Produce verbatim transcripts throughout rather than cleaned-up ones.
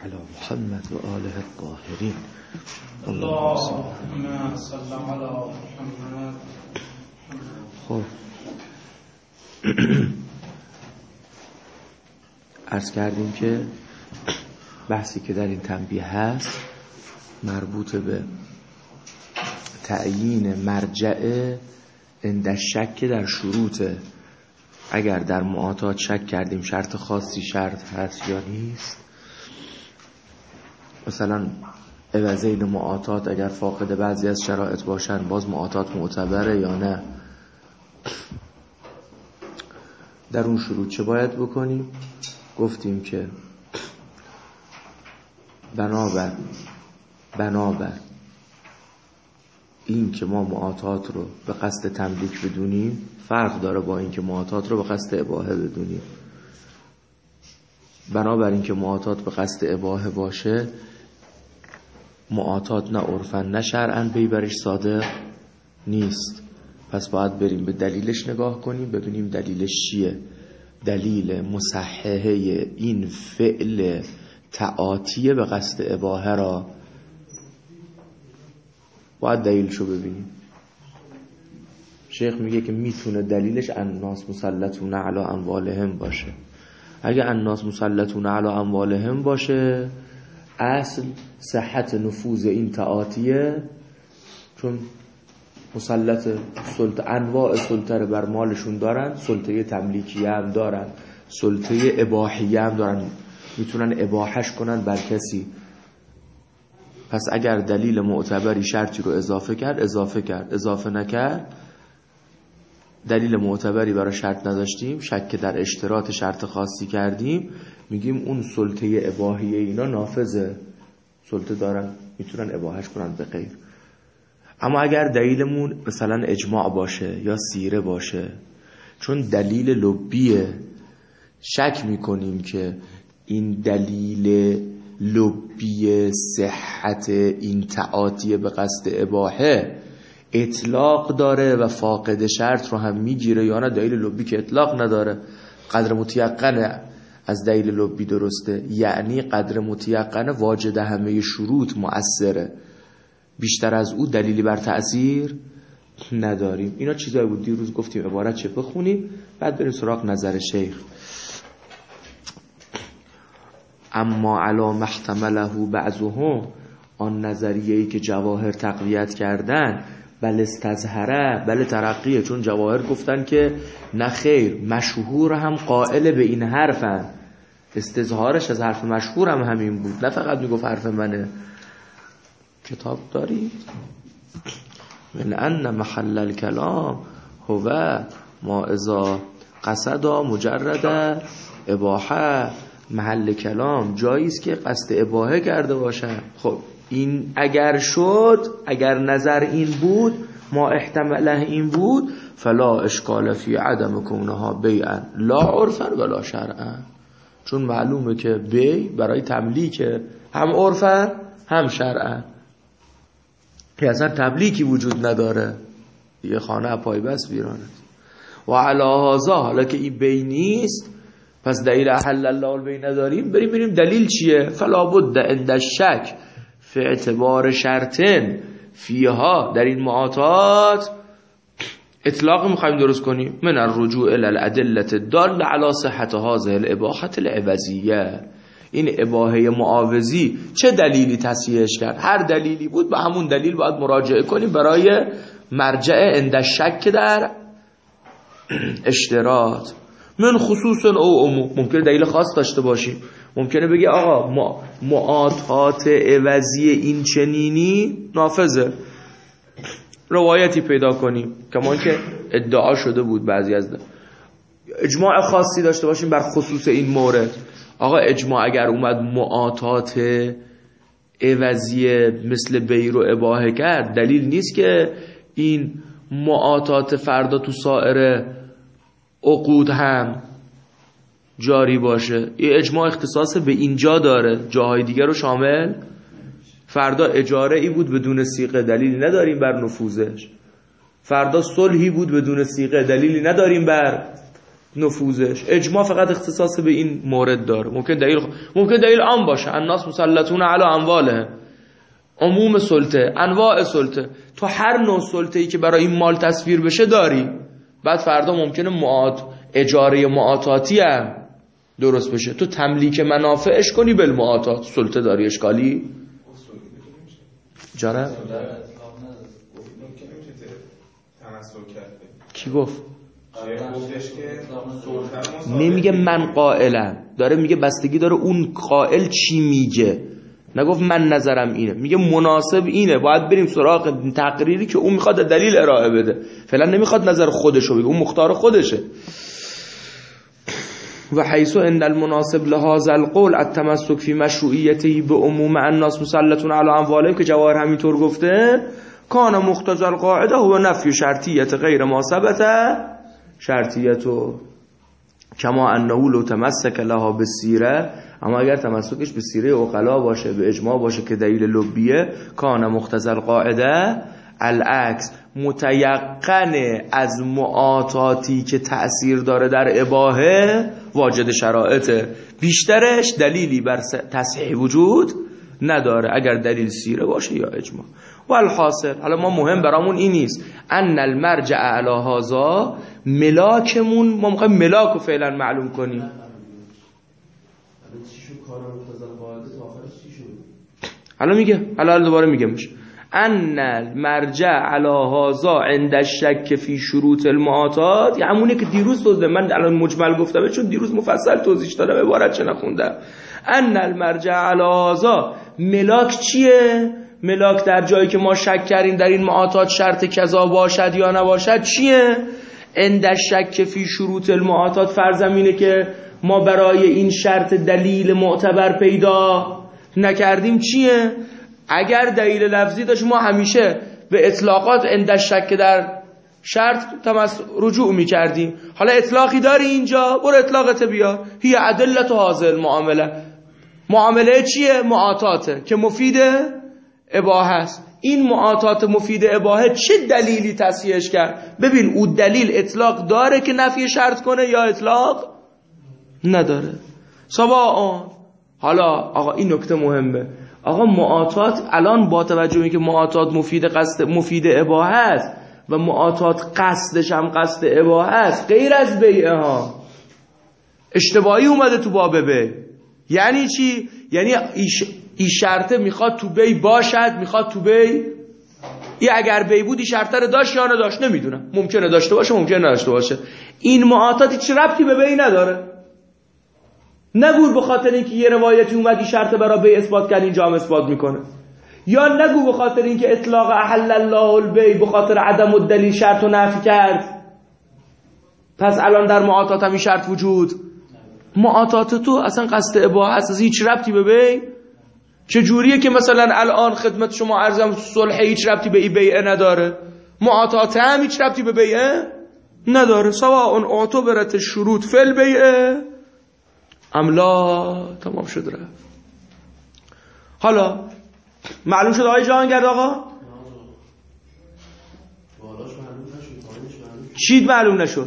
علی محمد و آله الطاهرین. اللهم صل علی محمد. خب عرض کردیم که بحثی که در این تنبیه هست مربوط به تعیین مرجع عند شک در شروطه. اگر در معاطات شک کردیم شرط خاصی شرط هست یا نیست، مثلا عوضین معاطات اگر فاقد بعضی از شرایط باشن باز معاطات معتبره یا نه، در اون شروط چه باید بکنیم؟ گفتیم که بنابر بنابر این که ما معاطات رو به قصد تملیک بدونیم فرق داره با این که معاطات رو به قصد اباحه بدونیم. بنابر این که معاطات به قصد اباحه باشه، معاطات نه عرفاً نه شرعاً بیبرش صادق نیست، پس باید بریم به دلیلش نگاه کنیم ببینیم دلیلش چیه. دلیل مصححه این فعل تعاطی به قصد اباحه را باید دلیلشو ببینیم. شیخ میگه که میتونه دلیلش الناس مسلطون علی اموالهم باشه. اگه الناس مسلطون علی اموالهم باشه، اصل صحت نفوذ این تعاطیه، چون مسلط سلطه انواع سلطه رو بر مالشون دارن، سلطه تملیکی هم دارن، سلطه اباحی هم دارن، میتونن اباحش کنن بر کسی. پس اگر دلیل معتبری شرطی رو اضافه کرد اضافه کرد، اضافه نکرد دلیل معتبری برای شرط نداشتیم، شک در اشتراط شرط خاصی کردیم، میگیم اون سلطه اباحیه اینا نافذه، سلطه دارن میتونن اباحش کنن به غیر. اما اگر دلیلمون مثلا اجماع باشه یا سیره باشه، چون دلیل لبیه، شک میکنیم که این دلیل لبی صحت این تعاطی به قصد اباحه اطلاق داره و فاقد شرط رو هم میگیره یا نه دلیل لبی که اطلاق نداره، قدر متیقنه از دلیل لبی درسته، یعنی قدر متیقنه واجد همه شروط مؤثره، بیشتر از او دلیلی بر تأثیر نداریم. اینا چیزایی بود دیروز گفتیم عبارت چه بخونیم بعد بریم سراغ نظر شیخ. اما علا محتمله بعضهم، آن نظریه‌ای که جواهر تقویت کردن، بل استظهره، بل ترقیه، چون جواهر گفتن که نه خیر، مشهور هم قائل به این حرفن، استظهارش از حرف مشهور هم همین بود، نه فقط میگفت حرف منه. کتاب داری؟ من ان محل الکلام هو ما اذا قصد مجرد اباحه، محل کلام جایی است که قصد اباحه کرده باشه. خب این اگر شد، اگر نظر این بود، ما احتمله این بود، فلا اشکال فی عدم کونها بیعا لا عرفا ولا شرعا، چون معلومه که بی برای تملیکه، هم عرفا هم شرعا، که اصلا تملیکی وجود نداره، یه خانه پای بس ویرانه. و علی هذا، حالا که این بی نیست پس دلیل احل الله البی نداریم، بریم بریم دلیل چیه. فلا بد عند الشک فی اعتبار شرطن فیها، در این معاطات اطلاق میخوایم درست کنیم، من الرجوع الی الادله الداله علی صحت هذه الاباحه العوضیه، این اباحه معاوضی چه دلیلی تصحیحش کرد؟ هر دلیلی بود به همون دلیل باید مراجعه کنیم برای مرجع عند شک در اشتراط. من خصوصا او عموم، ممکنه دلیل خاص داشته باشیم، ممکنه بگی آقا ما معاطات عوضی این چنینی نافذه، روایتی پیدا کنیم کمان که ادعا شده بود بعضی از ده. اجماع خاصی داشته باشیم بر خصوص این مورد. آقا اجماع اگر اومد معاطات عوضی مثل بیر و اباحه کرد، دلیل نیست که این معاطات فردا تو سایر عقود هم جاری باشه. این اجماع اختصاص به اینجا داره، جاهای دیگر رو شامل. فردا اجاره ای بود بدون صیغه، دلیلی نداریم بر نفوذش. فردا صلحی بود بدون صیغه، دلیلی نداریم بر نفوذش. اجماع فقط اختصاص به این مورد داره. ممکن دلیل ممکن دلیل عام باشه، الناس مسلطون علی اموالهم، عموم سلطه، انواع سلطه. تو هر نوع سلطه‌ای که برای این مال تصویر بشه داری. بعد فردا ممکنه معاد اجاره معاطاتی هم درست بشه، تو تملیک منافعش کنی بالمعاطات، سلطه داری، اشکالی جانه کی گفت؟ نمیگه من قائلم، داره میگه بستگی داره اون قائل چی میگه. نگفت من نظرم اینه، میگه مناسب اینه، باید بریم سراغ تقریری که اون میخواد دلیل ارائه بده. فعلا نمیخواد نظر خودشو بگه، اون مختار خودشه. و حیث ان المناسب لهذا القول التمسك في مشروعیته به عموم الناس مسلطون علی اموالهم که جواهر همینطور گفته، کان مقتضی القاعده هو نفی شرطیت غیر ما ثبت شرطیتو کما انه لو تمسک لها بالسیره، اما اگر تمسکش به سیره عقلا باشه، به اجماع باشه که دلیل لبیه، کان مقتضی القاعده العکس، متیقن از معاطاتی که تأثیر داره در اباحه واجد شرائطه، بیشترش دلیلی بر تصحیح وجود نداره اگر دلیل سیره باشه یا اجماع. و الحاصل، حالا ما مهم برامون این نیست، ان المرجع علی هذا، ملاکمون ما میخوایم ملاک رو فعلا معلوم کنیم. حالا میگه، حالا دوباره میگه میشه ان المرجع علی هذا عند الشک فی شروط المعاطات، یعنی همونه که دیروز توضیح من الان مجمل گفتم چون دیروز مفصل توضیح دادم، عبارت چه نخوندم. ان المرجع علی هذا، ملاک چیه؟ ملاک در جایی که ما شک کردیم در این معاطات شرط کذا باشد یا نباشد چیه؟ عند الشک فی شروط المعاطات، فرضم اینه که ما برای این شرط دلیل معتبر پیدا نکردیم چیه؟ اگر دلیل لفظی داشت ما همیشه به اطلاقات عند الشک در شرط تمس رجوع میکردیم. حالا اطلاقی داری اینجا، برو اطلاقت بیار. هی ادلت هذه المعامله، معامله چیه؟ معاطاته که مفید اباحه است. این معاطات مفید اباحه چه دلیلی تصحیحش کرد؟ ببین او دلیل اطلاق داره که نفی شرط کنه یا اطلاق نداره. سواء. حالا آقا این نکته مهمه، آقا معاطات الان با توجه که معاطات مفید قصد مفید اباحه است و معاطات قصدش هم قصد اباحه است، غیر از بیعه ها اشتباهی اومده تو باب بی. یعنی چی؟ یعنی این شرطه میخواد تو بی باشد، میخواد تو بی، این اگر بی بود این شرطه رو داشت یا نداشت نمیدونم، ممکنه داشته باشه ممکنه نداشته باشه. این معاطات هیچ ربطی به بی نداره. نگو به خاطر اینکه یه روایتی اومد این شرط برای بی اثبات کرد اینجا هم اثبات میکنه، یا نگو به خاطر اینکه اطلاق احل الله البی به خاطر عدم الدلیل شرط رو نفی کرد پس الان در معاطات هم این شرط وجود. معاطات تو اصلا قصد اباحه است، هیچ ربطی به بی. چه جوریه که مثلا الان خدمت شما عرضم صلح هیچ ربطی به این بیعه نداره، معاطات هم هیچ ربطی به بیعه نداره. سواء اعتبرت شروط فی البیعه ام لا. تمام شد رفت. حالا معلوم شد آقای جهانگرد آقا؟ چی معلوم نشد؟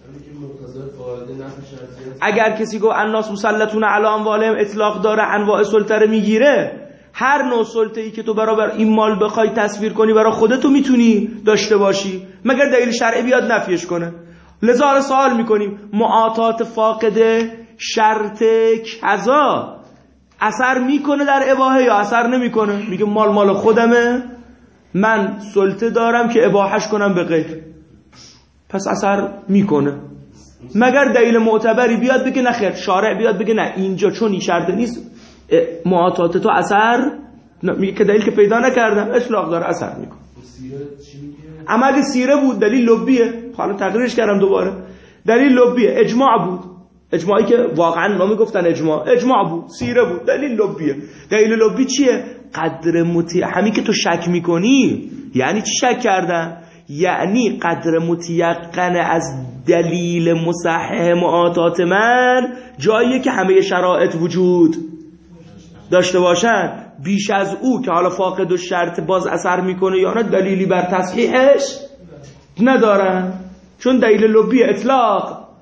اگر کسی گفت الناس مسلطون علی اموالهم اطلاق داره، انواع سلطه رو میگیره، هر نوع سلطه ای که تو برابر این مال بخوای تصویر کنی برای خودتو میتونی داشته باشی مگر دلیل شرعی بیاد نفیش کنه. لذا سوال میکنیم معاطات فاقده شرط کذا اثر میکنه در اباحه یا اثر نمیکنه؟ میگه مال مال خودمه، من سلطه دارم که اباحش کنم به غیر، پس اثر میکنه مگر دلیل معتبری بیاد بگه نه خیر، شارع بیاد بگه نه اینجا چون این شرط نیست معاطات تو اثر، میگه که دلیل که پیدا نکردم اطلاق داره اثر میکنه. اما اگه سیره بود دلیل لبیه، حالا تقریرش کردم دوباره، دلیل لبیه، اجماع بود، اجماعی که واقعا نامی گفتن اجماع، اجماع بود، سیره بود، دلیل لبیه. دلیل لبی چیه؟ قدر متی همین که تو شک میکنی. یعنی چی شک کردن؟ یعنی قدر متیقن از دلیل مصحح معاطات من جاییه که همه شرایط وجود داشته باشن، بیش از او که حالا فاقد و شرط باز اثر میکنه یا نه دلیلی بر تصحیحش ندارن، چون دلیل لبی اطلاق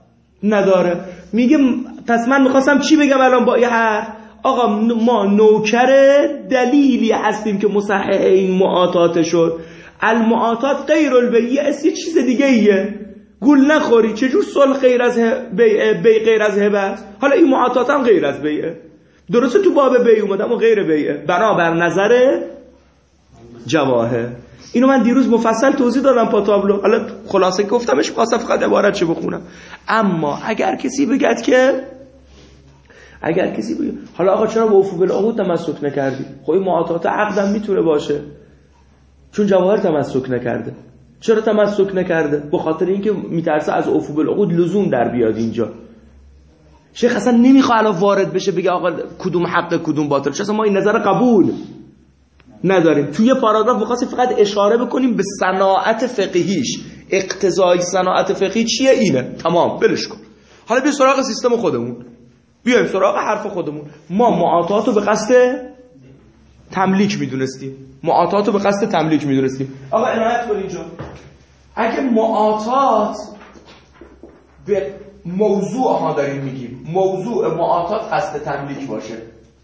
نداره. میگه پس من میخواستم چی بگم الان با این حرف؟ آقا ما نوکر دلیلی هستیم که مصحح این معاطات شد. المعاطات غیر البیع است، یه چیز دیگه ایه. گول نخوری، چجور صلح غیر از بیع بی غیر از هبه است؟ حالا این معاطات هم غیر از بیعه. درسته تو باب بیع اومدم و غیر بیعه بنابر نظر جواهر. اینو من دیروز مفصل توضیح دادم پا تابلو. حالا خلاصه گفتمش، خواستم فقط عبارت چه بخونم. اما اگر کسی بگد که اگر کسی بگه حالا آقا چرا به عفو بالعقود تمسک نکردی؟ خب این معاطات عقدم میتونه باشه، چون جواهر تمسک نکرده. چرا تمسک نکرده؟ به خاطر اینکه میترسه از عفو بالعقود لزوم در بیاد اینجا. شیخ اصلا نمیخواد الان وارد بشه بگه آقا کدوم حق کدوم باطل، چون اصلا ما این نظر قبول نداریم. توی پاراگراف می‌خواستیم فقط اشاره بکنیم به صناعت فقهیش. اقتضای صناعت فقهی چیه؟ اینه. تمام، بلش کن. حالا بیا سراغ سیستم خودمون، بیایم سراغ حرف خودمون. ما معاطات رو به قصد تملیک میدونستیم. معاطات رو به قصد تملیک میدونستیم. آقا عنایت کن اینجا. اگه معاطات به موضوع ها داریم میگیم، موضوع معاطات قصد تملیک باشه،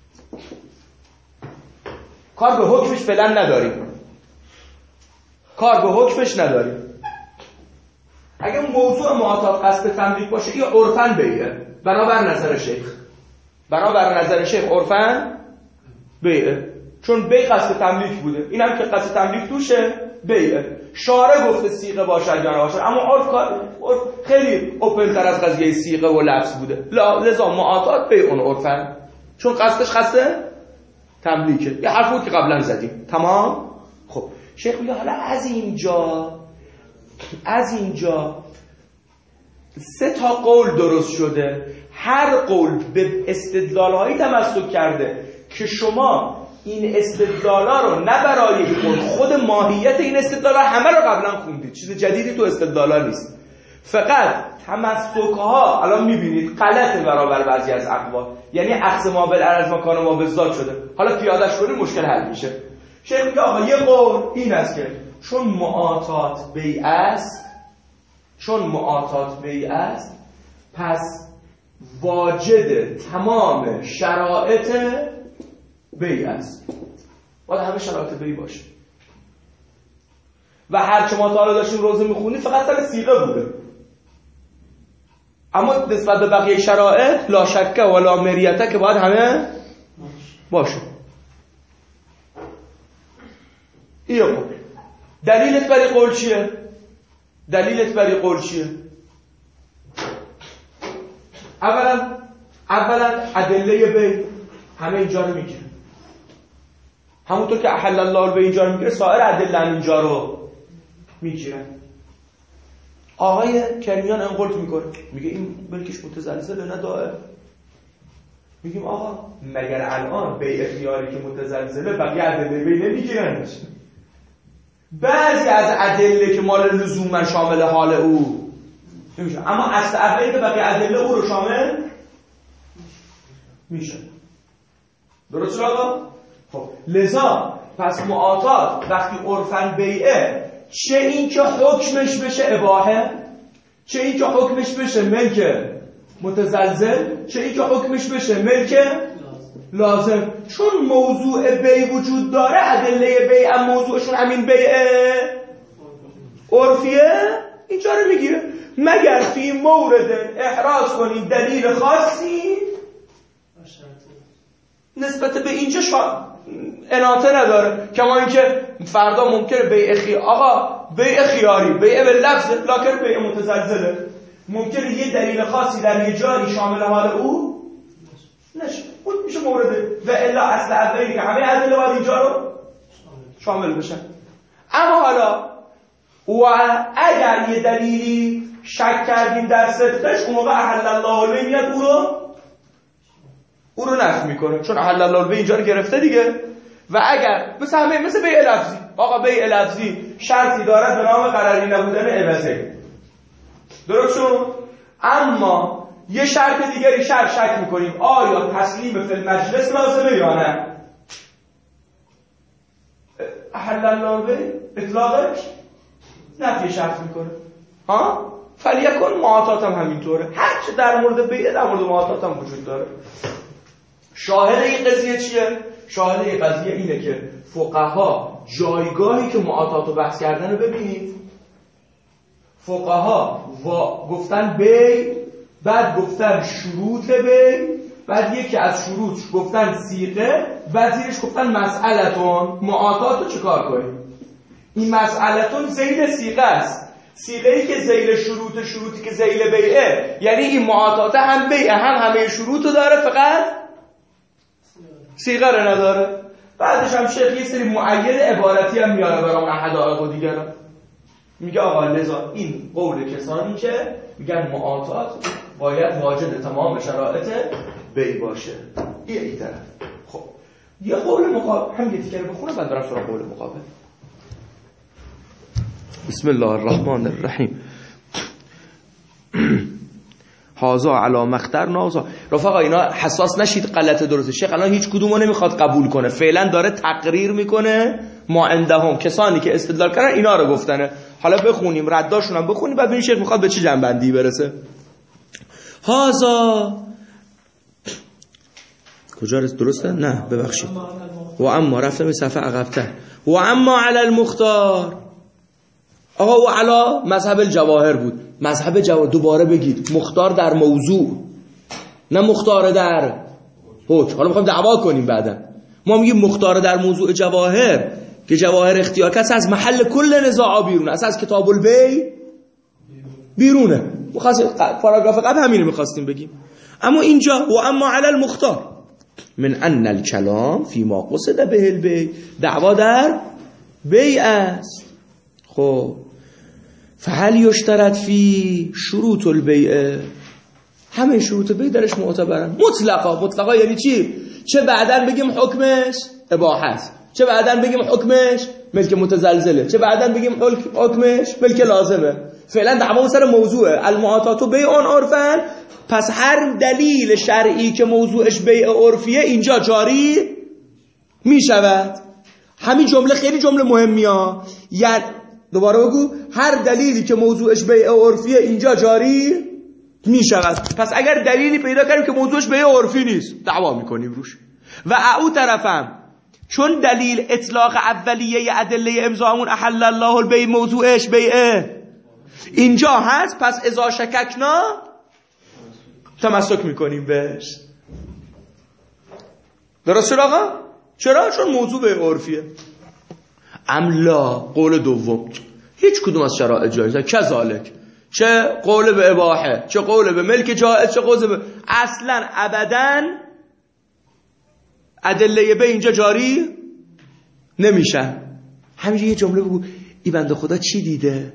کار به حکمش فعلا نداریم، کار به حکمش نداریم. اگه موضوع معاطات قصد تملیک باشه، یا عرفاً بیعه بنابر نظر شیخ، بنابر نظر شیخ عرفاً بیعه، چون بیع قصد تملیک بوده. اینم که قصد تملیک توشه بیعه. شارع گفته صیغه باشد یا نباشد، اما عرف خیلی اوپن تر از قضیه صیغه و لفظ بوده. لذا معاطات بیعون عرفاً، چون قصدش قصد تملیکه. یه حرف بود که قبلا زدیم. تمام. خب شیخ میگه حالا از اینجا از اینجا سه تا قول درست شده. هر قول به استدلال‌هایی تمسک کرده که شما این استدلالا رو نه برای خود خود ماهیت این استدلالا همه رو قبلا خوندید، چیز جدیدی تو استدلالا نیست. فقط تمسک‌ها الان می‌بینید غلطه برابر بعضی از اقوال، یعنی اخذ ما بالعرض مکان ما بالذات شده. حالا پیاده‌اش کنید مشکل حل میشه. شیخ میگه آقا یه قول این است که چون معاطات بیع است، چون معاطات بیع است، پس واجد تمام شرایط بیع است. باید همه شرایط بیع باشه. و هر چه ما تا حالا داشتیم روزه میخونیم فقط سر صیغه بوده، اما نسبت به بقیه شرایط لا شکه و لا مریته که باید همه باشه. این قول. دلیلت برای قول چیه؟ دلیلت برای قول چیه؟ اولا اولا ادله بیع همه اینجا رو میگیره، همونطور که احل الله به اینجا رو میگیره سایر ادله هم اینجا رو میگیرن. آقای کنیان انقلت میکنه، میگه این بلکش متزلزله نه دائم. میگیم آقا مگر الان بیع اختیاری که متزلزله بقیه ادله بیع نمیگیرنش؟ بعضی از ادله که مال لزوما شامل حال او نمیشه، اما اصل اولی که بقیه ادله او رو شامل میشه. درست شد آقا؟ خب لذا پس معاطات وقتی عرفاً بیعه، چه این که حکمش بشه اباحه، چه این که حکمش بشه ملک متزلزل، چه این که حکمش بشه ملک لازم. چون موضوع بیع وجود داره، ادله بیع هم موضوعشون همین بیع عرفیه، اینجا رو میگیره. مگر فی مورد احراز کنید دلیل خاصی نسبت به اینجا شا... اناطه نداره. کما اینکه فردا ممکنه بیع خیاری، آقا بیع خیاری بیع به لفظ لکن بیع متزلزله، ممکنه یه دلیل خاصی در یه جایی شامل حال او نشه، اون میشه مورده. و الا اصل اولی که همه ادله باید اینجا رو شامل بشن. اما حالا و اگر یه دلیلی شک کردیم در صدقش، اون موقع احل الله به میاد او رو او رو نفی میکنه، چون احل الله به اینجا رو گرفته دیگه. و اگر مثل همه مثل بیع لفظی، آقا بیع لفظی شرطی دارد به نام قراری نبودن عوضه، درست شد؟ اما یه شرط دیگری شرط شک میکنیم آیا تسلیم فی المجلس لازمه یا نه. احل الله به اطلاقش نفی شرط میکنه. ها فلیکن معاطات هم همینطوره، هر چه در مورد بیعه در مورد معاطات هم وجود داره. شاهد این قضیه چیه؟ شاهد این قضیه اینه که فقها جایگاهی که معاطات رو بحث کردن رو ببینید، فقها گفتن بی، بعد گفتن شروط بی، بعد یکی از شروط گفتن صیغه، بعد زیرش گفتن مسئلتون. معاطات رو چیکار کنیم؟ این مسئلتون ذیل صیغه است، صیغه‌ای که ذیل شروط، شروطی که ذیل بیعه، یعنی این معاطات هم بیعه هم همه شروط رو داره، فقط صیغه رو نداره. بعدش هم شیخ یه سری مؤید عبارتی هم میاره برای اون حدائق و دیگران. میگه آقا لذا این قول کسانی که میگن معاطات باید واجد تمام شرایط بیع باشه. یه ای طرف. خب یه قول مقابل هم یه تیکر بخونم بعد برم سراغ قول مقابل. بسم الله الرحمن الرحیم. هازا علا مختر نازا. رفقا اینا حساس نشید غلط درسته. شیخ الان هیچ کدومو نمیخواد قبول کنه، فعلا داره تقریر میکنه ما عندهم، کسانی که استدلال کردن اینا رو گفتنه. حالا بخونیم رداشون هم بخونیم بعد ببینیم شیخ میخواد به چه جنبندی برسه. هازا کجا درسته؟ نه ببخشید. و اما رفتم به صفحه عقب‌تر. و اما علی المختار. آقا و علا مذهب الجواهر بود. مذهب جواهر دوباره بگید مختار در موضوع، نه مختار در حکم. حالا میخوایم دعوا کنیم بعدا. ما میگیم مختار در موضوع جواهر که جواهر اختیار کس از محل کل نزاع بیرونه، اصلا از کتاب البیع بیرونه. پاراگراف قبل همینو میخواستیم بگیم. اما اینجا و اما علی المختار من ان الکلام فی ما قصد به البیع، دعوا در بیع است. خب فهل یشترط فی شروط البیع، همه شروط بیع درش معتبرن مطلقا. مطلقا یعنی چی؟ چه بعدن بگیم حکمش اباحه است، چه بعدن بگیم حکمش ملک متزلزله، چه بعدن بگیم حکمش ملک لازمه. فعلا دعوا سر موضوع المعاطات بیع عرفن. پس هر دلیل شرعی که موضوعش بیع عرفیه اینجا جاری می شود. همین جمله خیلی جمله مهمی ها. یعنی دوباره بگو هر دلیلی که موضوعش بیع عرفیه اینجا جاری می شود. پس اگر دلیلی پیدا کردیم که موضوعش بیع عرفی نیست دعوا میکنیم روش. و او طرفم چون دلیل اطلاق اولیه ادله امضامون احل الله البیع موضوعش بیعه اینجا هست، پس اذا شککنا تمسک میکنیم بهش. درست شد آقا؟ چرا؟ چون موضوع بیع عرفیه. املا قول دوم هیچ کدوم از شرائط جایز نیست. کذالک چه قول به اباحه، چه قول به ملک جائز، چه قول به اصلا ابدا ادله به اینجا جاری نمیشن. همینجا یه جمله بگو ای بنده خدا چی دیده؟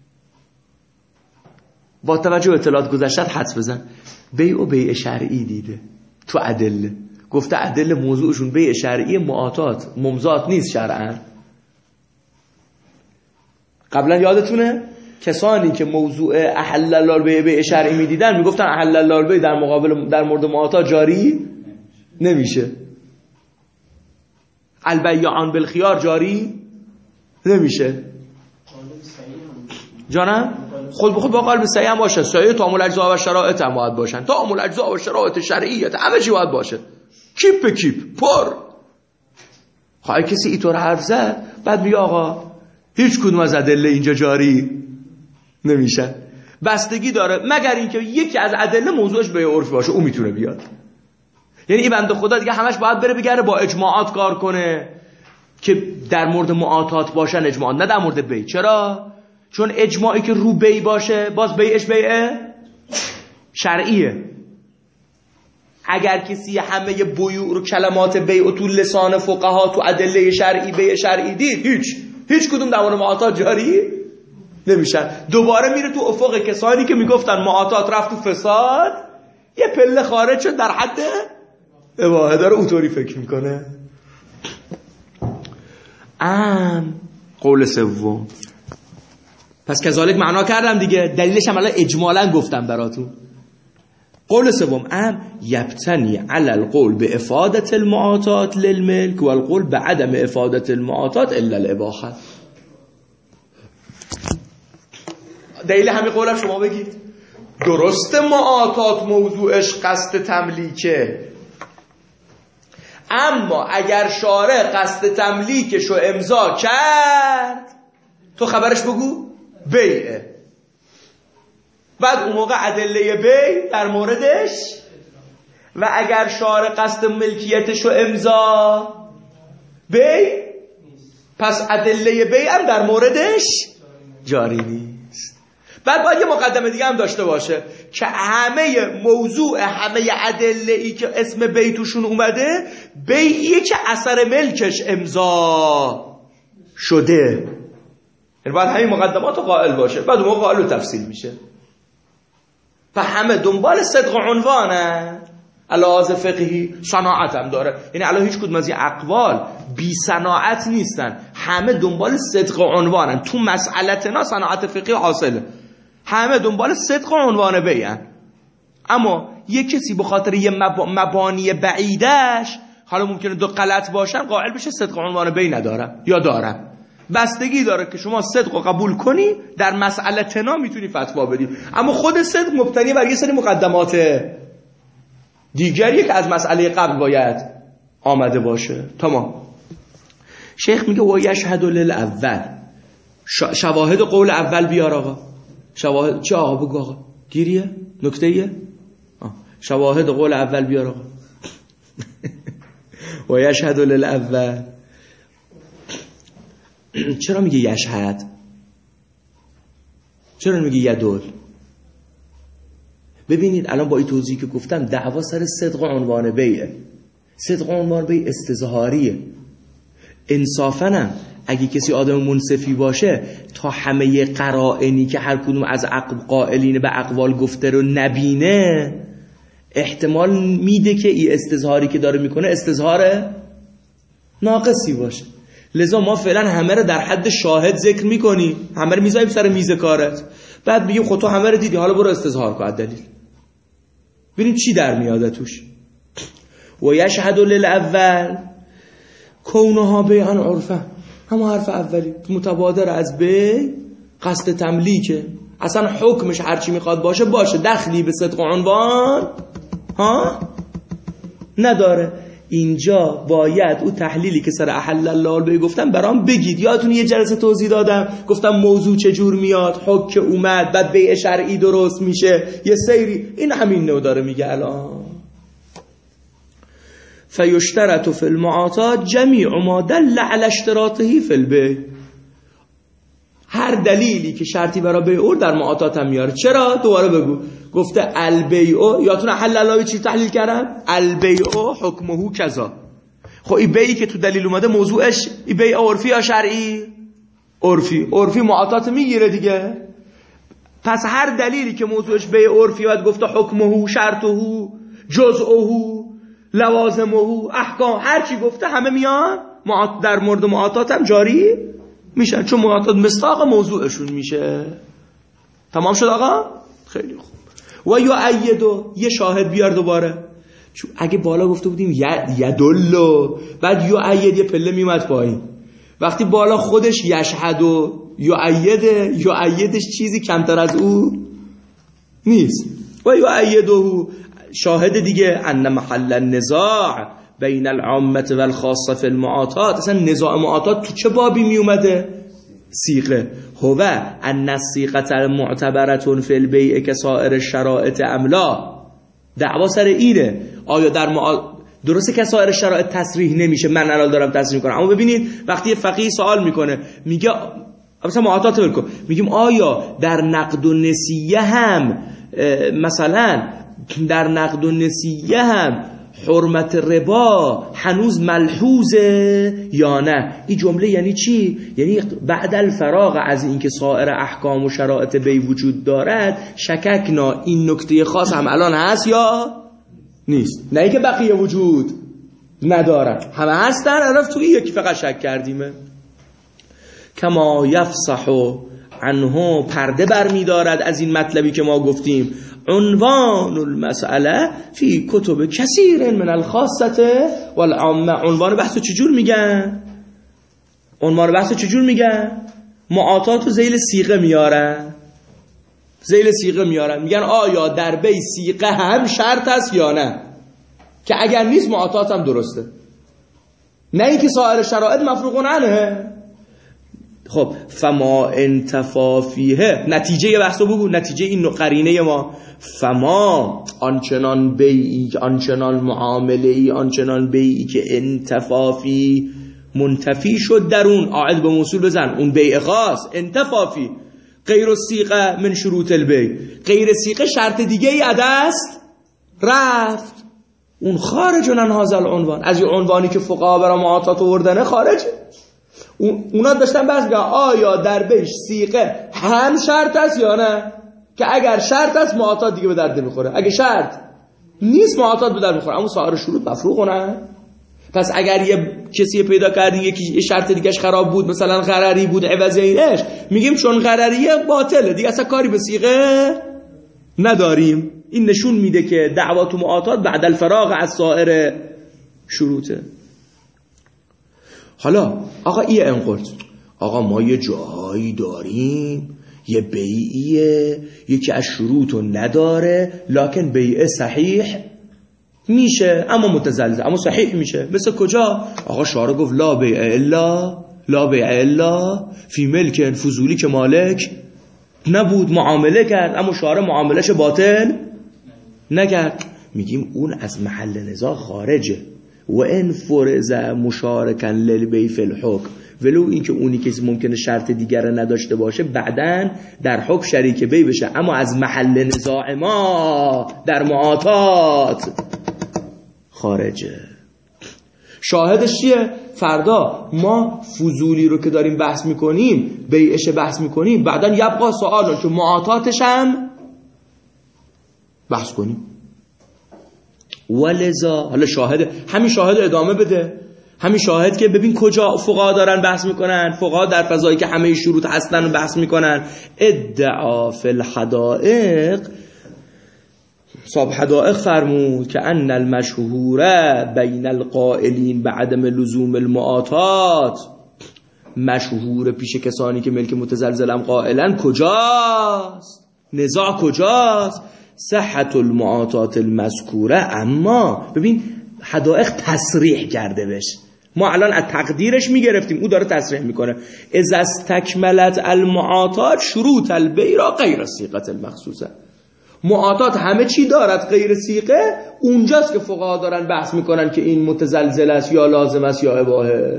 با توجه به اطلاعات گذشتت حدس بزن. بیع و بیع شرعی دیده تو ادله. گفته ادله موضوعشون بیع شرعی معاطات ممضات نیست شرعا. قبلا یادتونه کسانی که موضوع احل الله البیع بیع شرعی میدیدن میگفتن احل الله البیع در مقابل در مورد معاطات جاری نمیشه، البیعان بالخیار جاری نمیشه. جانم خود به خود با قلب صحیح هم باشه. صحیح تامل اجزا و شرایط هم باید باشن، تامل اجزا و شرایط شرعیت همه چی باید باشه، کیپ به کیپ پر. خواهی کسی اینطور حرف زد بعد میگه آقا هیچ کدوم از ادله اینجا جاری نمیشه. بستگی داره مگر اینکه یکی از ادله موضوعش به عرف باشه، اون میتونه بیاد. یعنی این بنده خدا دیگه همش باید بره بگره با اجماعات کار کنه که در مورد معاطات باشن اجماعات، نه در مورد بیع. چرا؟ چون اجماعی که رو بیع باشه باز بیعش بیع شرعیه. اگر کسی همه بیوع رو کلمات بیع و تو لسان فقها تو ادله شرعی بیع شرعی دید، هیچ هیچ کدوم در مورد معاطات جاری نمیشن. دوباره میره تو افق کسانی که میگفتن معاطات رفت تو فساد، یه پله خارج شد در حد اباحه، داره اونطوری فکر میکنه. ام قول سوم. پس کذالک معنا کردم دیگه، دلیلش هم الان اجمالا گفتم براتون. قول سوم ام یبتنی علی القول به افادت المعاطات للملک و القول به عدم افادت المعاطات الا الاباحه. دلیل همین قولم شما بگید. درسته معاطات موضوعش قصد تملیکه، اما اگر شارع قصد تملیکش رو امضا کرد تو خبرش بگو بیعه. بعد اون موقع ادله بیع در موردش، و اگر شارع قصد ملکیتش رو امضا بیع، پس ادله بیع هم در موردش جاری نیست. بعد باید یه مقدمه دیگه هم داشته باشه که همه موضوع همه ادله ای که اسم بیع توشون اومده بیعیه که اثر ملکش امضا شده. یعنی باید همین مقدمات رو قائل باشه، بعد اون قائل رو تفصیل میشه. و همه دنبال صدق عنوانه، علاوه فقهی صناعت هم داره. یعنی الان هیچ کدوم از این اقوال بی صناعت نیستن، همه دنبال صدق عنوانن. تو مسئلتنا صناعت فقهی حاصله، همه دنبال صدق عنوان بیعن. اما یه کسی به خاطر یه مبانی بعیدش، حالا ممکنه دو غلط باشن، قائل بشه صدق عنوان بیع ندارم یا دارم. بستگی داره که شما صدق رو قبول کنی، در مسئلتنا میتونی فتوا بدی. اما خود صدق مبتنی بر یه سری مقدمات دیگریه که از مسئله قبل باید آمده باشه. تمام. شیخ میگه و یشهد للاول، شواهد قول اول بیار آقا. شواهد چه آقا؟ بگو آقا. گیریه؟ نکتهیه؟ شواهد قول اول بیار آقا. و یشهد للاول. چرا میگه یشهد؟ چرا میگه یدل؟ ببینید الان با این توضیحی که گفتم دعوا سر صدق عنوان بیعه. صدق عنوان بیع استظهاریه. انصافاً هم اگه کسی آدم منصفی باشه تا همه قرائنی که هر کدوم از عقب قائلین به اقوال گفته رو نبینه، احتمال میده که این استظهاری که داره میکنه استظهار ناقصی باشه. لذا ما فعلا همه رو در حد شاهد ذکر میکنی، همه رو میذاریم سر میز کارت، بعد بگیم خود تو همه رو دیدی، حالا برو استظهار کن دلیل، ببینیم چی در میاد توش. و یشهد للاول کونها بیعن عرفه، همون حرف اولی متبادر از بیع قصد تملیکه، اصلا حکمش هرچی میخواد باشه باشه، دخلی به صدق عنوان ها نداره. اینجا باید او تحلیلی که سر احل الله البیع گفتم برام بگید. یادتون یه جلسه توضیح دادم، گفتم موضوع چجور میاد، حکم که اومد بعد بیع شرعی درست میشه، یه سیری. این همین نوع داره میگه الان. فیشترط فی المعاطات جمیع ما دل علی اشتراطه فی البیع. هر دلیلی که شرطی برای بیع در معاطات هم میاره. چرا؟ دوباره بگو. گفته البیع، یادتون حل الله چی تحلیل کردم؟ البیع حکمه کذا. خب این بیعی که تو دلیل اومده موضوعش این بیع عرفی یا شرعی؟ عرفی. عرفی معاطات میگیره دیگه. پس هر دلیلی که موضوعش بیع عرفی بعد گفته حکمه، شرطه، جزءه، لوازمه، احکام، هر چی گفته همه میان در مورد معاطات هم جاری میشن، چون معاطات مصداق موضوعشون میشه. تمام شد آقا؟ خیلی خوب. و یؤیدو، یه شاهد بیار دوباره، چون اگه بالا گفته بودیم یدلو، بعد یؤید یه پله میومد پایین. وقتی بالا خودش یشهدو یؤیده، یؤیدش چیزی کمتر از او نیست. و یؤیدو شاهد دیگه، ان محل النزاع بین العامه و الخاصه فی المعاطات. اصلا نزاع معاطات تو چه بابی می اومده؟ صیغه. هو ان الصیغه معتبره فی البیع کسائر الشرائط ام لا. دعوا سر اینه، آیا در معا... درسته که سایر شرایط تصریح نمیشه، من الان دارم تصریح کنم، اما ببینید وقتی یه فقیه سوال میکنه میگه مثلا معاطات بکن، میگیم آیا در نقد و نسیه هم مثلا در نقد و نسیه هم حرمت ربا هنوز ملحوظه یا نه؟ این جمله یعنی چی؟ یعنی بعد الفراغ از اینکه سایر احکام و شرایط بی وجود دارد، شککنا این نکته خاص هم الان هست یا نیست؟ نه اینکه بقیه وجود ندارن، همه هستن، الان تو یکی فقط شک کردیمه. کما یفصح عنه، پرده بر می دارد از این مطلبی که ما گفتیم. عنوان المسئله فی کتب کثیر من الخاصه والعامه. عنوان بحثو چجور میگن؟ عنوان بحثو چجور میگن؟ معاطات و ذیل صیغه میارن. ذیل سیغه میارن میگن آیا در بی سیغه هم شرط است یا نه، که اگر نیست معاطات هم درسته، نه اینکه سایر شرایط مفروغ عنه. خب فما انتفا فیه، نتیجه بحثو بگو، نتیجه این قرینه ما، فما آنچنان بیعی، آنچنان معامله‌ای، آنچنان بیعی که انتفا فی منتفی شد در اون، عائد به موصول بزن، اون بیع خاص انتفا فی غیر السیغه من شروط البیع، غیر سیغه شرط دیگه ای عدست رفت، اون خارج عن هذا العنوان، از این عنوانی که فقها برای معاطات آوردنه خارجه. اونا داشتن بحث می‌کردن آیا در بیع سیغه هم شرط است یا نه، که اگر شرط است معاطات دیگه به درد نمیخوره، اگه شرط نیست معاطات به درد میخوره، اما سایر شروط مفروغ نه. پس اگر یه کسی پیدا کردی یکی شرط دیگهش خراب بود، مثلا غرری بود عوض اینش، میگیم چون غرریه باطله دیگه، اصلا کاری به صیغه نداریم. این نشون میده که دعوات و معاطات بعد الفراغ از سایر شروطه. حالا آقا این انقلت، آقا ما یه جایی داریم یه بیعیه یکی از شروطو نداره لکن بیع صحیح میشه اما متزلزل، اما صحیح میشه. مثل کجا؟ آقا شارع گفت لا بیع الا لا بیع الا فی ملک فضولی که مالک نبود، معامله کرد اما شارع معاملش باطل نکرد. میگیم اون از محل نزاع خارجه. و ان فرض مشارکا للبیع فی الحکم، ولو اینکه اونی که ممکنه شرط دیگر نداشته باشه بعدن در حکم شریک بیع بشه، اما از محل نزاع ما در معاطات خارجه. شاهدش چیه؟ فردا ما فضولی رو که داریم بحث میکنیم، بیعش بحث میکنیم، بعدن یبقا سوال که معاطاتش هم بحث کنیم. ولذا حالا شاهد، همین شاهد ادامه بده، همین شاهد که ببین کجا فقها دارن بحث میکنن، فقها در فضایی که همه شروط هستن بحث میکنن. ادعا فی الحدائق، صاحب حدائق فرمود که ان المشهور بین القائلین بعدم لزوم المعاطات، مشهور پیش کسانی که ملک متزلزلم قائلن کجاست؟ نزاع کجاست؟ صحت المعاطات المذکوره. اما ببین حدائق تصریح کرده بش، ما الان از تقدیرش میگرفتیم، او داره تصریح میکنه اذا استکملت المعاطات شروط البیع را غیر صیغه المخصوصه. معاطات همه چی دارد غیر صیغه، اونجاست که فقها دارن بحث میکنن که این متزلزل است یا لازم است یا اباحه.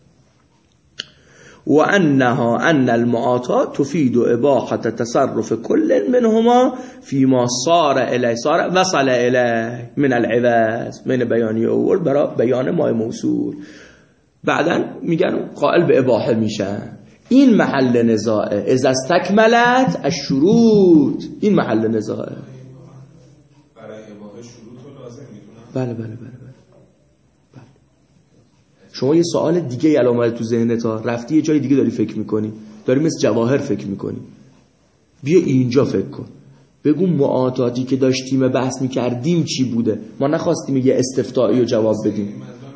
و انها ان المعاطات تفید اباحه تصرف كل منهما فيما صار الی صار وصل الی من العوض من بیانی اول برای بیان ما موصول. بعدن میگن قائل به اباحه میشن. این محل نزاعه، اذا استکملت الشروط، این محل نزاعه. برای اباحه شروط رو لازم میدونم. بله بله بله بله. بله. شما یه سوال دیگه علامه تو ذهنت ها، رفتی یه جای دیگه داری فکر میکنی، داری مثل جواهر فکر میکنی، بیا اینجا فکر کن، بگو معاطاتی که داشتیم بحث میکردیم چی بوده. ما نخواستیم یه استفتائی رو جواب بدیم.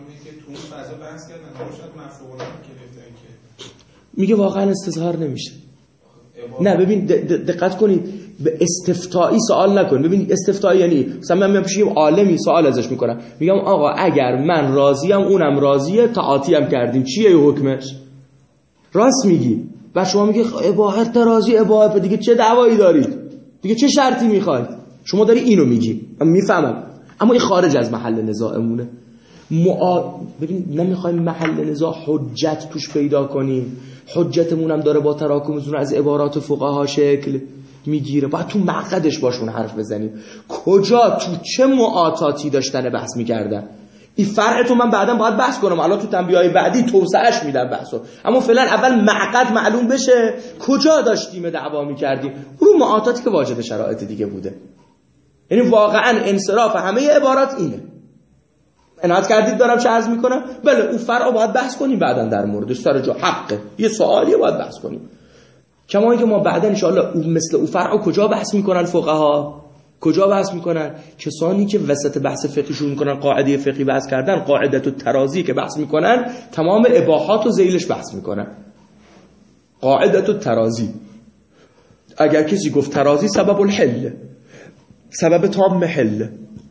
میگه واقعا استظهار نمیشه. نه ببین دقت کنید، به استفتائی سوال نکن. ببین استفتائی یعنی مثلا من میام پیش یه عالمی سوال ازش میکنم، میگم آقا اگر من راضیم اونم راضیه تعاطی هم کردیم چیه حکمش؟ راست میگی. و شما میگی اباحت راضی اباحت، دیگه چه دعوایی دارید؟ دیگه چه شرطی میخواید؟ شما داری اینو میگی، من میفهمم، اما این خارج از محل نزاعمونه. معا... ببین نمیخوایم محل نزاع حجت توش پیدا کنیم، حجتمون هم داره با تراکمشون از عبارات فقها شکل میگیره، باید تو معقدش باشون حرف بزنیم. کجا تو چه معاطاتی داشتن بحث میکردن؟ این فرع تو من بعدا باید بحث کنم، الان تو تنبیه‌های بعدی توسعهش میدم بحثو، اما فعلا اول معقد معلوم بشه کجا داشتیم دعوا میکردیم. رو معاطاتی که واجد شرایط دیگه بوده، یعنی واقعا انصراف همه عبارات اینه. عنایت کردید دارم چه عرض میکنم؟ بله اون فرع باید بحث کنیم بعداً در موردش، سر جا حقه، یه سوالیه باید بحث کنیم. کما اینکه ما بعداً ان شاءالله مثل اون فرع کجا بحث میکنن فقها؟ کجا بحث میکنن؟ کسانی که وسط بحث فقهی شروع میکنن قاعده فقهی بحث کردن، قاعده الترازی که بحث میکنن، تمام اباحات و ذیلش بحث میکنن. قاعده الترازی اگر کسی گفت ترازی سبب الحل، سبب تام حل،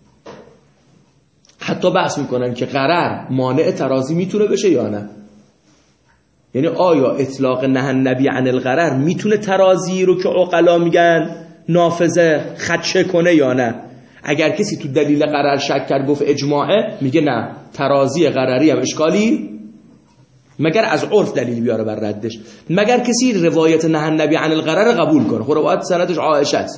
حتی بحث میکنن که غرر مانع ترازی میتونه بشه یا نه. یعنی آیا اطلاق نهی النبی عن الغرر میتونه ترازی رو که عقلا میگن نافذه خدشه کنه یا نه؟ اگر کسی تو دلیل غرر شک کرد گفت اجماعه، میگه نه، ترازی غرری هم اشکالی، مگر از عرف دلیل بیاره بر ردش، مگر کسی روایت نهی النبی عن الغرر قبول کنه. خب روایت سندش عایشه است.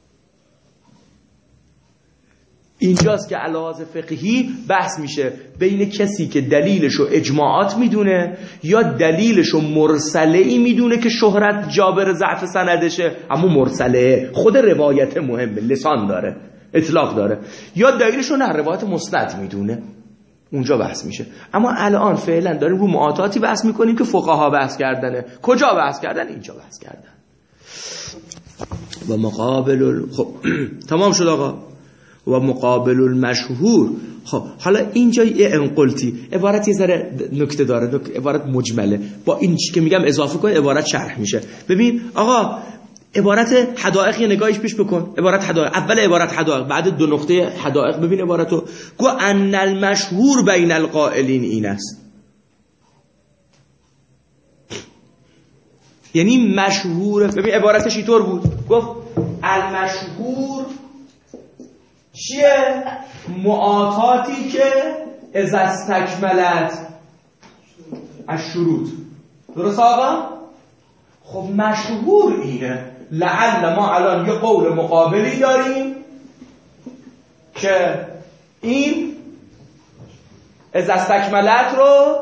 اینجاست که علاوه فقهی بحث میشه بین کسی که دلیلشو اجماعات میدونه یا دلیلشو مرسله میدونه که شهرت جابر ضعف سندشه، اما مرسله خود روایت مهمه، لسان داره، اطلاق داره، یا دلیلشو نه روایت مسند میدونه. اونجا بحث میشه. اما الان فعلا داریم رو معاطاتی بحث میکنیم که فقها بحث کردنه. کجا بحث کردن؟ اینجا بحث کردن. و مقابل ال... خب تمام شد آقا. و مقابل المشهور. خب حالا اینجا یه انقلتی عبارت یه ذره نکته داره، نک... عبارت مجمله، با این چی که میگم اضافه کن عبارت شرح میشه. ببین آقا عبارت حدائق یه نگاهش پیش بکن. عبارت حدائق، اول عبارت حدائق، بعد دو نقطه حدائق. ببین عبارتو، گو ان المشهور بین القائلین این است. یعنی مشهور، ببین عبارتش اینطور بود، گفت المشهور چیه؟ معاطاتی که اذا استکملت الشروط. درست آقا؟ خب مشهور اینه. لعل ما الان یه قول مقابلی داریم که این اذا استکملت رو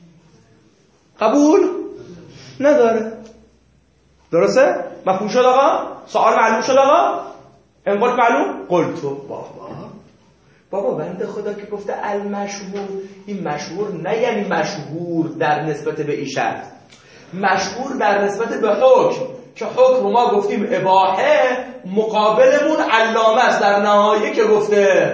قبول نداره. درسته؟ مفهوم شد آقا؟ سوال معلوم شد آقا؟ انقدر معلوم؟ قلتو بابا بابا بنده خدا که گفته المشهور، این مشهور نه یعنی مشهور در نسبت به این شرط، مشهور در نسبت به حکم، که حکم رو ما گفتیم اباحه، مقابلمون علامه است در نهایه که گفته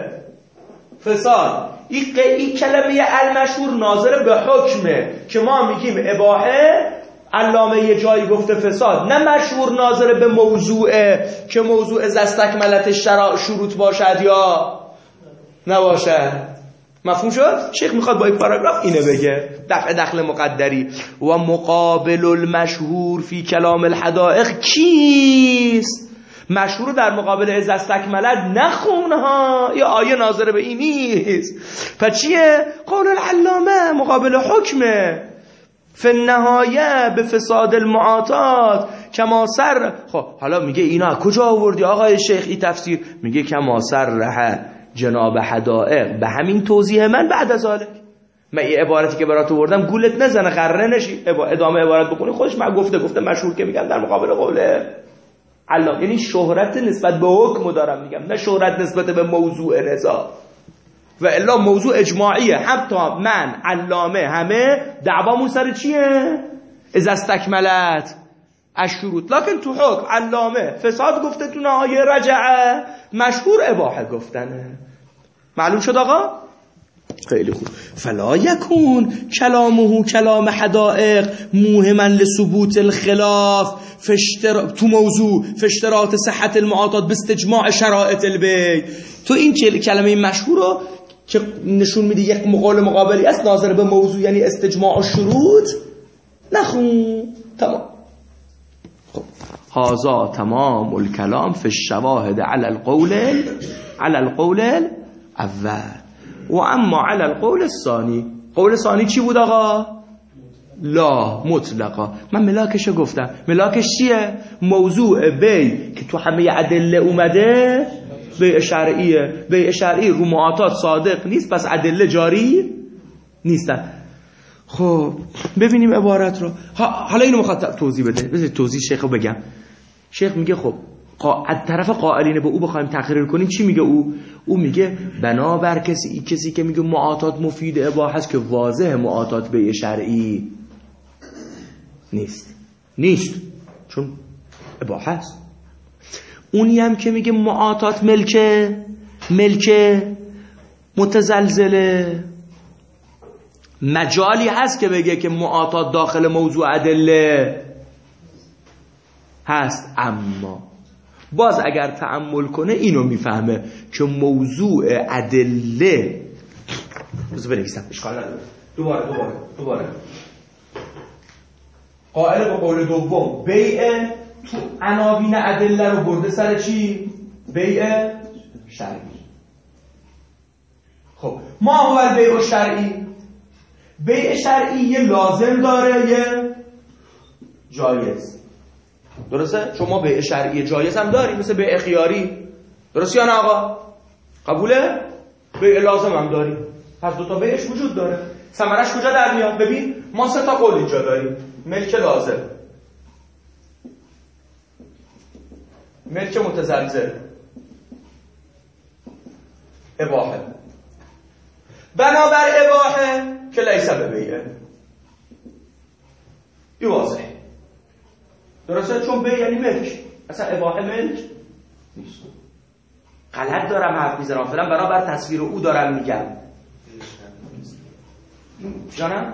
فساد. این, این کلمه المشهور ناظر به حکمه که ما میگیم اباحه، علامه یه جایی گفته فساد، نه مشهور ناظر به موضوعه که موضوع از استکملت شروط باشد یا نباشد. مفهوم شد؟ شیخ میخواد با این پاراگراف اینه بگه، دفع دخل مقدری. و مقابل المشهور فی کلام الحدائق کیست؟ مشهور در مقابل از استکملت نخون ها، یا آیه ناظر به این نیست. پس چیه؟ قول العلامه مقابل حکمه. فی النهایه به فساد المعاطات کما سر. خب حالا میگه اینا کجا آوردی آقای شیخ این تفسیر؟ میگه کما سر رح جناب حدائق به همین توضیح من بعد از ذالک. من این عبارتی که برات آوردم گولت نزنه، قرره نشی، ادامه عبارت بخونی خودش من گفته گفته مشهور که میگم در مقابل قوله علامه. یعنی شهرت نسبت به حکم دارم میگم، نه شهرت نسبت به موضوع نزاع. و الا موضوع اجماعیه، حتی من علامه همه دعوامون سر چیه؟ اذا استکملت الشروط. لکن تو حکم علامه فساد گفته، تو نهایه رجعه، مشهور اباحه گفتنه. معلوم شد آقا؟ خیلی خوب. فلا یکون کلامه کلام حدائق موهما لثبوت الخلاف فشتر... تو موضوع فشترات صحت المعاطات باستجماع شرائط البی. تو این کلمه مشهور رو که نشون میده یک مقال مقابلی است ناظر به موضوع، یعنی استجماع شروط، نخون. تمام. خب هذا تمام الكلام في الشواهد على القول على القول الاول. و اما على القول الثاني، قول الثاني چی بود آقا؟ لا مطلقا. من ملاکشو گفتم. ملاکش چیه؟ موضوع بی که تو همه ادله اومده بیع شرعیه. بیع شرعی رو معاطات صادق نیست، پس ادله جاری نیستن. خب ببینیم عبارت رو. حالا اینو میخواد توضیح بده. بذارید توضیح شیخو بگم. شیخ میگه خب از طرف قائلین به او بخوایم تقریر کنیم چی میگه او؟ او میگه بنابر کسی کسی که میگه معاطات مفید اباحه است که واضح معاطات بیع شرعی نیست نیست چون اباحه است. اونی هم که میگه معاطات ملکه ملکه متزلزله، مجالی هست که بگه که معاطات داخل موضوع ادله هست. اما باز اگر تأمل کنه اینو میفهمه که موضوع ادله، بذار بنویسم اشکال نداره، دوباره دوباره دوباره قائل با قول دوم بیع تو عناوین ادله رو برده سر چی؟ بیع شرعی. خب ما هو البیع شرعی، بیع شرعی یه لازم داره یه جایز، درسته؟ شما بیع شرعی جایز هم داری مثل بیع خیاری، درست یا نه آقا؟ قبوله؟ بیع لازم هم داری، پس دوتا بیعش وجود داره. ثمرش کجا در میاد؟ ببین ما سه تا قول اینجا داریم: ملک لازم، ملک متزلزل، اباحه. بنابر اباحه که لیس ببیعه، این واضحه، درسته؟ چون بیع یعنی ملک، اصلا اباحه ملک نیست. غلط دارم حرف میزنم فعلا بنابر تصویر او دارم میگم، جانم؟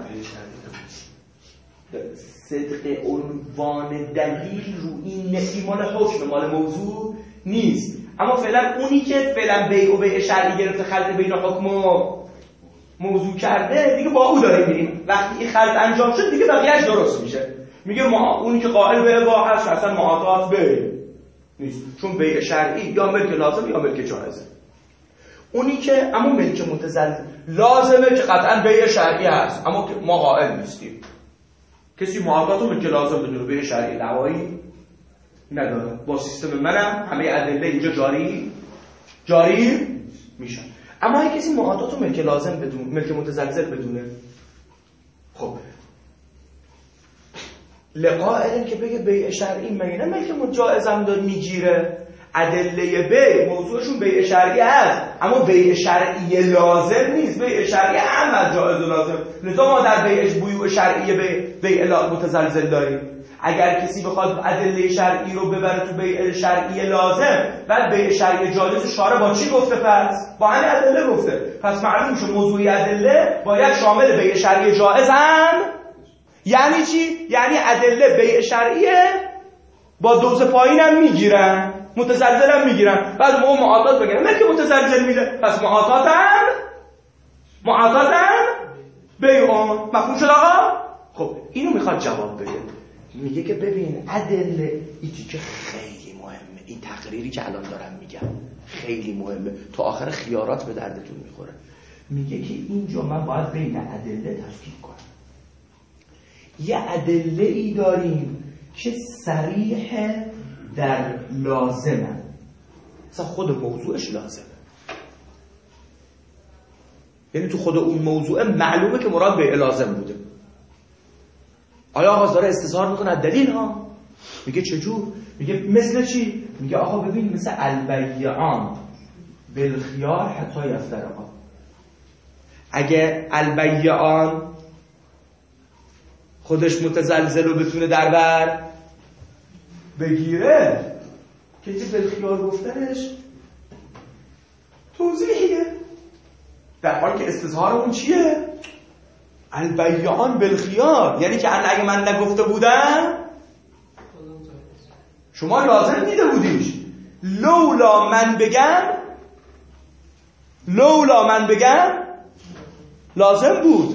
صدق عنوان دلیل رو این نفی مال حکم مال موضوع نیست، اما فعلا اونی که فعلا بیع و بیع شرعی گرفته خلط بین حکم و موضوع کرده دیگه با او داره میریم. وقتی این خلط انجام شد دیگه بقیه‌اش درست میشه. میگه ما اونی که قائل به اباحه است اصلا معاطات بیع نیست، چون بیع شرعی یا ملک لازم یا ملک جایزه. اونی که اما ملک متزلزل لازمه که قطعا بیع شرعی هست اما ما قائل نیستیم. کسی معاطات و ملک لازم بدونه بیع شرعی دعوایی نداره. با سیستم منم همه ادله اینجا جاری جاری میشن. اما اگه کسی معاطات و ملک لازم بدونه، ملک متزلزل بدونه، خب لقائل که بگه بیع شرعی مگه ملک مجاز هم داره میگیره، ادله بیع موضوعشون بیع شرعی هست اما بیع شرعی لازم نیست، بیع شرعی هم از جایز و لازم. لذا ما در بیعش بیوع شرعی بیع متزلزل داریم. اگر کسی بخواد ادله شرعی رو ببره تو بیع شرعی لازم، بعد بیع شرعی جایز شارع با چی گفته؟ پس با همین ادله گفته. پس معلوم میشه موضوعی ادله باید شامل بیع شرعی جایز هم. یعنی چی؟ یعنی ادله بیع شرعیه با دوز پایین هم میگیرن، متزلزل هم میگیرن، بعد ما معاطات بگیرن ملک متزلزل میده، پس معاطات هم معاطات هم بیعون. مفهوم شد آقا؟ خب اینو میخواد جواب بده. میگه که ببین ادله ایچی که خیلی مهمه، این تقریری که الان دارم میگم خیلی مهمه، تو آخر خیارات به دردتون میخوره. میگه که اینجا من باید بین ادله تفکیک کنم. یه ادله ای داریم که صریح در لازمه، مثلا خود موضوعش لازمه، یعنی تو خود اون موضوع معلومه که مراد بیع لازم بوده. آیا آقا داره استظهار میکنه دلیل ها؟ میگه چجور؟ میگه مثل چی؟ میگه آقا ببین مثل البیعان بالخیار حتی یفترقا. اگه البیعان خودش متزلزل رو بتونه در بر بگیره، که چی بالخیار گفتنش توضیحیه، در حالی که استظهار اون چیه؟ البیعان بالخیار، یعنی که اگه من نگفته بودم شما لازم دیده بودیش، لولا من بگم لولا من بگم لازم بود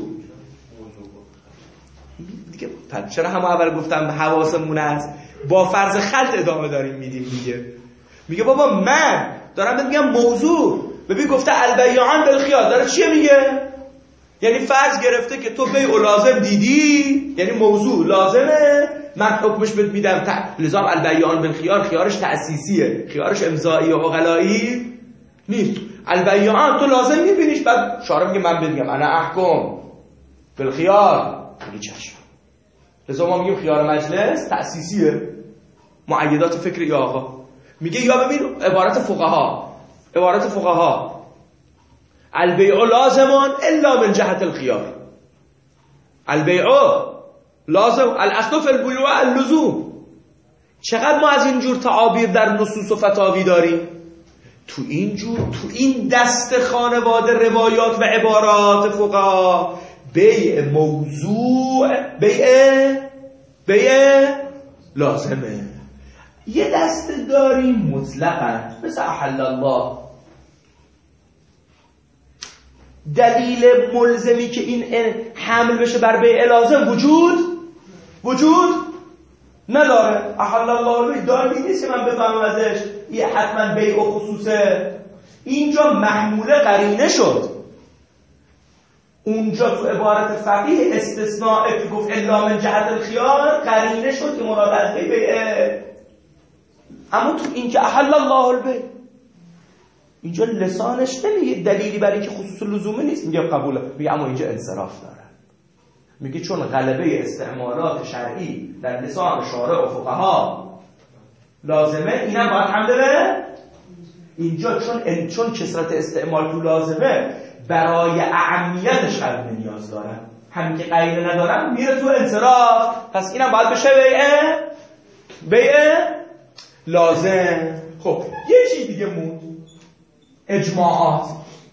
دیگه. چرا همه اول گفتم حواسمون هست، با فرض خلط ادامه داریم میدیم. میگه میگه بابا من دارم بهت میگم موضوع، ببین گفته البیعان بالخیار، داره چیه میگه؟ یعنی فرض گرفته که تو بیع و لازم دیدی، یعنی موضوع لازمه، من حکمش بهت میدم. لزام البیعان بالخیار خیارش تأسیسیه، خیارش امضایی و عقلایی نیست. البیعان تو لازم میبینیش، بعد شارع میگه من بگم انا احکم بالخیار، میگه چشم. لذا ما میگیم خیار مجلس تأسیسیه، معیدات فکری آقا. میگه یا ببین عبارت فقها، عبارت فقها البیع لازمون الا من جهت الخيار. البیع لازم، الاصل فی البیوع اللزوم. چقدر ما از اینجور تعابیر در نصوص و فتاوی داریم؟ تو اینجور تو این دست خانواده روایات و عبارات فقها بیع موضوع بیع بیع لازمه. یه دسته داریم مطلقاً مثل احل الله، دلیل ملزمی که این حمل بشه بر بیع لازم وجود وجود نداره. احل الله دلیلی نیست من بفهمم ازش یه حتما بیع و خصوصه. اینجا محموله قرینه شد. اونجا تو عبارت فقیه استثناء که گفت الا من جهت الخیار قرینه شد که مراد از بیعه. اما تو این که احل الله البیع اینجا لسانش نمیگه دلیلی برای که خصوص لزومه نیست، میگه قبوله، میگه اما اینجا انصراف داره. میگه چون غلبه استعمالات شرعی در لسان شارع و فقها لازمه، اینم باید حمله به اینجا چون چون کثرت استعمال تو لازمه برای اهمیتش قلب نیاز داره، همین که قرینه ندارم میره تو انصراف، پس اینم باید بشه بیعه بیعه لازم. خب یه چیز دیگه موند، اجماعات.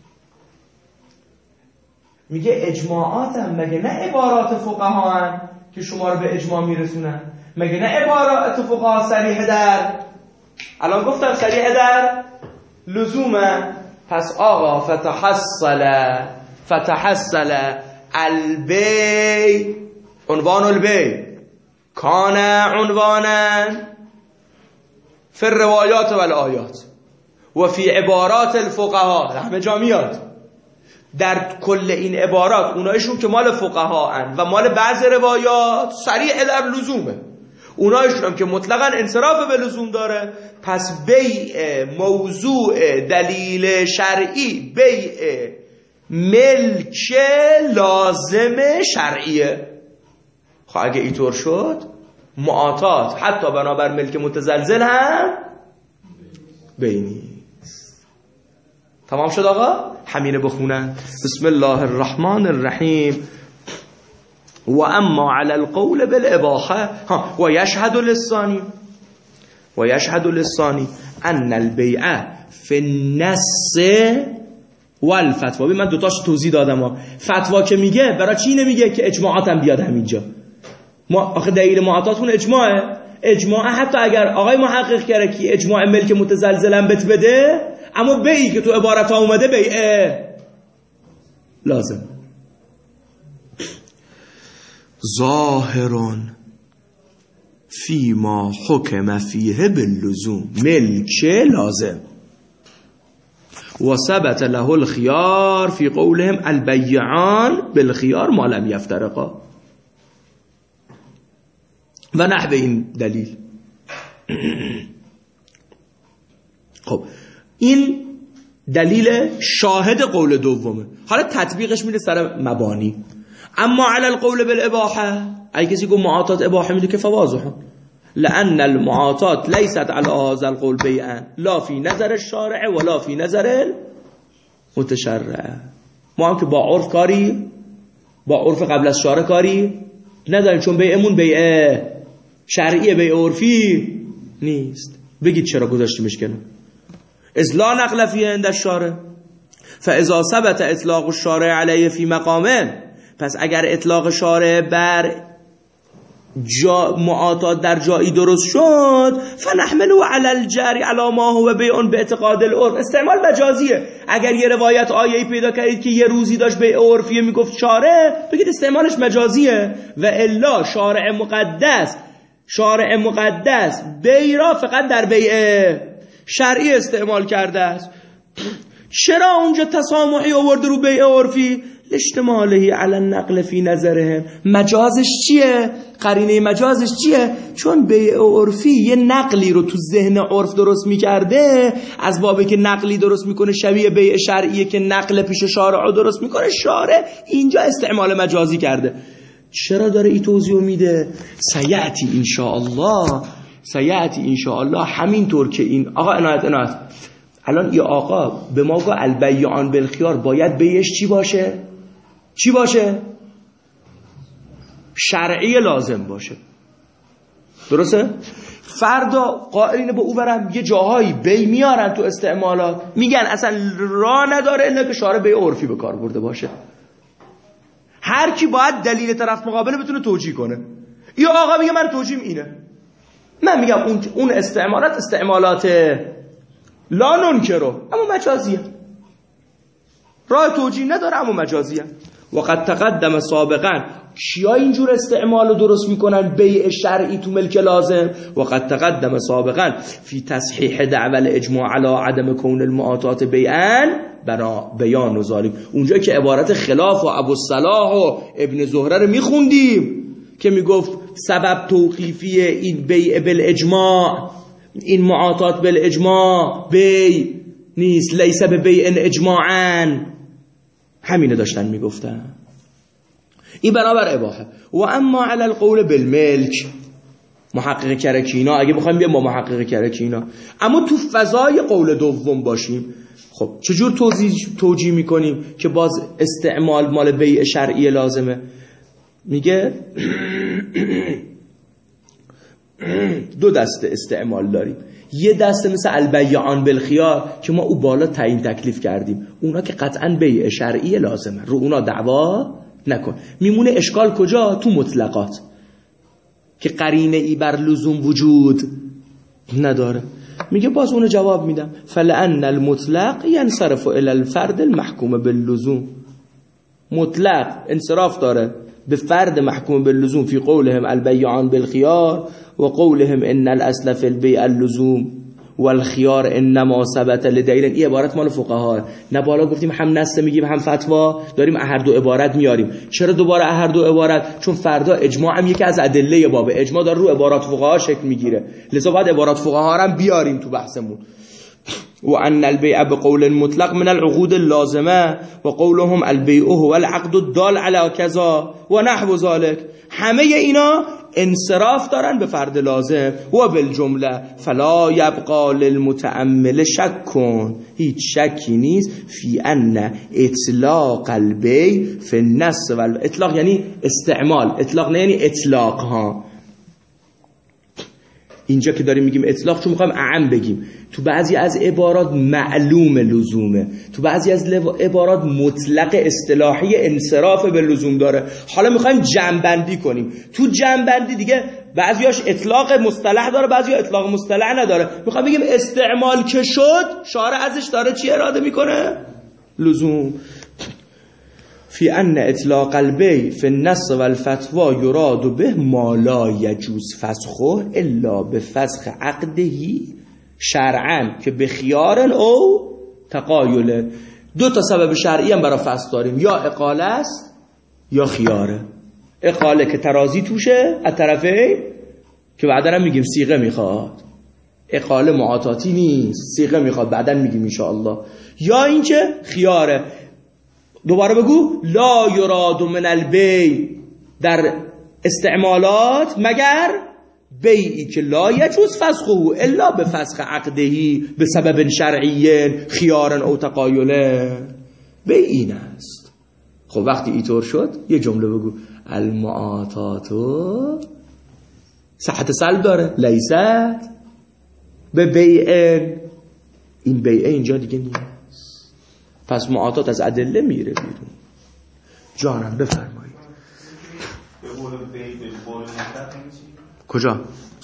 میگه اجماعات هم مگه نه عبارات فقها هن که شما رو به اجماع میرسونن؟ مگه نه عبارات فقها صریح در، الان گفتم صریح در لزومه. پس آقا فتحصل فتحصل البیع، عنوان البیع کان عنوانا فی الروایات و الآیات و فی عبارات الفقها، همه جا میاد در کل این عبارات اونایشون که مال فقها هن و مال بعض روایات صریح در لزومه، اونایشون هم که مطلقاً انصراف به لزوم داره. پس بیع موضوع دلیل شرعی بیع ملک لازم شرعیه. خب اگه اینطور شد معاطات حتی بنابر ملک متزلزل هم بینی. تمام شد آقا؟ همینه بخونن. بسم الله الرحمن الرحیم. و اما على القول بالاباحه و یشهد للثانی و یشهد للثانی ان البیع فی النص والفتوا. من دوتاش توضیح دادم ها. فتوا که میگه برای چی نمیگه که اجماعات هم بیاد همینجا؟ ما آخه دلیل معاطاتون اجماعه. اجماع حتی اگر آقای محقق کرده که اجماع ملک متزلزلن بت بده، اما بیعی که تو عبارت ها اومده بیعه لازم. ظاهرون فیما حکم فیه باللزوم ملک لازم و ثبت له الخيار فی قولهم البیعان بالخيار ما لم یفترقا و نحو این دلیل. خب این دلیل شاهد قول دومه. حالا تطبیقش میره سر مبانی. اما علی القول بالاباحه، اگه کسی گفت معاطات اباحه میده که فواضحه، لان المعاطات لیست علی هذا القول بیعا لا فی نظر الشارع ولا فی نظر المتشرع. ما هم که با عرف کاری، با عرف قبل از شارع کاری نداریم، چون بیعمون بیع شرعیه، بیع عرفی نیست. بگید چرا گذاشتیمش کنه؟ اذ لا نقل فیه عند الشارع فاذا ثبت اطلاق الشارع علیه فی مقامه. پس اگر اطلاق شارع بر جا معاطات در جایی درست شد، فنحمله علی الجری علی ما هو بیع باعتقاد العرف. استعمال مجازیه. اگر یه روایت آیه‌ای پیدا کردید که یه روزی داشت بیع عرفی میگفت شارع، بگید استعمالش مجازیه. و الا شارع مقدس شارع مقدس بیع را فقط در بیع شرعی استعمال کرده است. چرا اونجا تسامحی آورده رو بیع عرفی؟ اشتماله علی النقل فی نظرهم. مجازش چیه؟ قرینه مجازش چیه؟ چون بیع عرفی یه نقلی رو تو ذهن عرف درست میکرده، از بابه که نقلی درست میکنه شبیه بیع شرعیه که نقل پیش شارع درست میکنه، شارع اینجا استعمال مجازی کرده. چرا داره این توضیح میده؟ سیعتی انشاءالله سیعتی انشاءالله همینطور که این آقا عنایت عنایت الان یه آقا به ما گفت البیعان بالخیار، باید بیعش چی باشه؟ چی باشه؟ شرعی لازم باشه. درسته؟ فردا قائلین به او برم یه جاهایی بی میارن تو استعمالات، میگن اصلا راه نداره الا که شارع بیع عرفی به کار برده باشه. هر کی باید دلیل طرف مقابل بتونه توجیه کنه. این آقا میگه من توجیهم اینه، من میگم اون اون استعمالات استعمالات لا ننکرو اما مجازیه، راه توجیه نداره اما مجازیه. وقد تقدم سابقا کیا اینجور استعمال رو درست میکنن؟ بیع شرعی تو ملک لازم. وقد تقدم سابقا فی تصحیح دعوی الاجماع علی عدم کون المعاطات بیعا برا بیان و ذالک، اونجا که عبارت خلاف و ابوالصلاح و ابن زهره رو میخوندیم که میگفت سبب توقیفی این بیع بالاجماع، این معاطات بالاجماع بیع نیست، لیس به بیع اجماعا، همینه داشتن میگفتن. این بنابر اباحه. و اما علی القول بالملک، محقق کرکینا اگه بخوایم بیام با محقق کرکینا، اما تو فضای قول دوم باشیم، خب چجور توضیح توجیه میکنیم که باز استعمال مال بیع شرعی لازمه؟ میگه دو دسته استعمال داریم. یه دسته مثل البیعان بالخیار که ما او بالا تعیین تکلیف کردیم، اونا که قطعا بیع شرعی لازمه، رو اونا دعوا نکن. میمونه اشکال کجا؟ تو مطلقات که قرینه ای بر لزوم وجود نداره. میگه باز اونو جواب میدم، فلان المطلق ینصرف الی الفرد المحکوم باللزوم، مطلق انصراف داره به فرد محکوم باللزوم فی قولهم البیعان بالخیار و قولهم ان الاصل فی البیع اللزوم والخیار انما ثبت لدلیل. این عبارت مال فقها، نه بالا گفتیم هم نص میگیم هم فتوا داریم، هر دو عبارت میاریم. چرا دوباره هر دو عبارت؟ چون فردا اجماع هم یکی از ادله باب اجماع داره رو عبارات فقها شکل میگیره، لذا باید عبارات فقها هم بیاریم تو بحثمون. و ان البیع بقول مطلق من العقود اللازمه و قولهم البیع هو العقد الدال علی کذا و نحو ذلك، همه اینا انصراف دارن به فرد لازم. و بالجمله فلا یبقى للمتأمل شک کن، هیچ شکی نیست فی ان اطلاق البیع فی النص و اطلاق یعنی استعمال، اطلاق نه یعنی اطلاق ها. اینجا که داریم میگیم اطلاق چون میخوایم اعم بگیم، تو بعضی از عبارات معلوم لزومه، تو بعضی از عبارات مطلق اصطلاحی انصراف به لزوم داره. حالا میخوایم جمع‌بندی کنیم، تو جمع‌بندی دیگه بعضیاش اطلاق مصطلح داره، بعضی اطلاق مصطلح نداره. میخوایم بگیم استعمال که شد شارع ازش داره چی اراده میکنه؟ لزوم. فی ان اطلاق البیع فی النص و الفتوا یراد به ما لا یجوز فسخه الا به فسخ عقدهی شرعا که به خیار او تقایله. دو تا سبب شرعی هم برای فسخ داریم، یا اقاله است یا خیاره. اقاله که ترازی توشه از طرفه که بعدا هم میگیم صیغه میخواد، اقاله معاطاتی نیست، صیغه میخواد بعدا میگیم ان شاء الله. یا اینکه خیاره. دوباره بگو لا یراد من البیع در استعمالات مگر بیعی که لا یجوز فسخه الا به فسخ عقدهی به سبب شرعی خیارا او تقایله. بیع این است. خب وقتی اینطور شد یه جمله بگو المعاطاتو صحت سلب داره، لیست به بیع. این بیع اینجا دیگه نیست، پس معاطات از ادله میره بیرون. جانم بفرمایید. کجا؟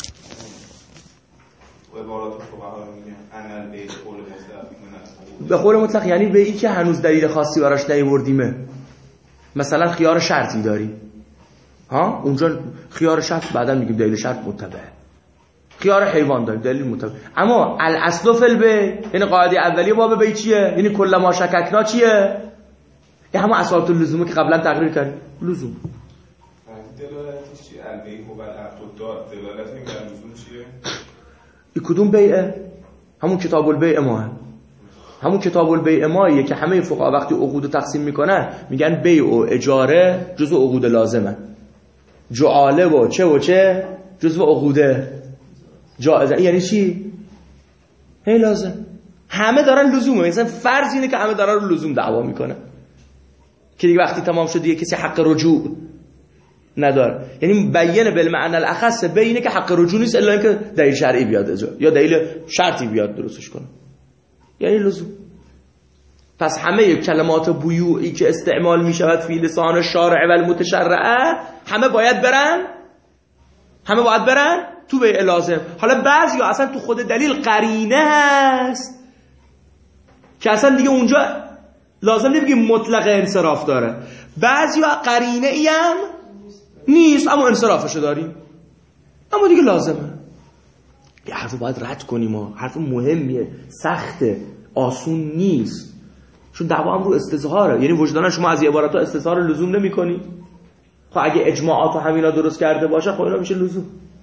به قول مطلق یعنی به این که هنوز دلیل خاصی براش نیاوردیمه. مثلا خیار شرطی داریم، ها اونجا خیار شرط بعدا میگیم دلیل شرط متبع. خیار حیوان داریم دلیل متبع. اما الاصل فی البیع یعنی قاعده اولیه باب بیع چیه؟ یعنی کل ما شککنا چیه؟ این همه اساسات اللزومه که قبلا تقریر کردیم. لزوم دلالتش چیه؟ البیع هو العقد الدال، دلالت این بر لزوم چیه؟ این کدوم بیعه؟ همون کتاب البیع ما هم. همون کتاب البیع ماییه که همه فقها وقتی عقود تقسیم میکنن میگن بیع و اجاره جزو عقود لازمه، جعاله و چه و چه جزو عقود جائزه. یعنی چی؟ هی لازم. همه دارن لزومه، مثلا فرض اینه که همه دارن رو لزوم دعوا میکنن که دیگه وقتی تمام شد دیگه کسی حق رجوع نداره. یعنی بیان بالمعنى الاخص بینه که حق رجوع نیست الا اینکه دلیل شرعی بیاد یا دلیل شرطی بیاد درستش کنه، یعنی لزوم. پس همه کلمات بیوعی که استعمال می شود فی لسان شارع و المتشرعه همه باید برن، همه باید برن تو بیع لازم. حالا بعضیا اصلا تو خود دلیل قرینه هست که اصلا دیگه اونجا لازم نمیگیم مطلق انصراف داره، بعضیا قرینه ای هم نیست اما انصرافشو داریم، اما دیگه لازمه. یه حرفو باید رد کنیم ها. حرف مهمیه، سخته، آسون نیست، چون دعوا هم رو استظهاره. یعنی وجدانا شما از عبارت ها استظهار لزوم نمی کنی. خب اگه اجماعات و همینا درست کرده باشه خب اینا میشه لزوم.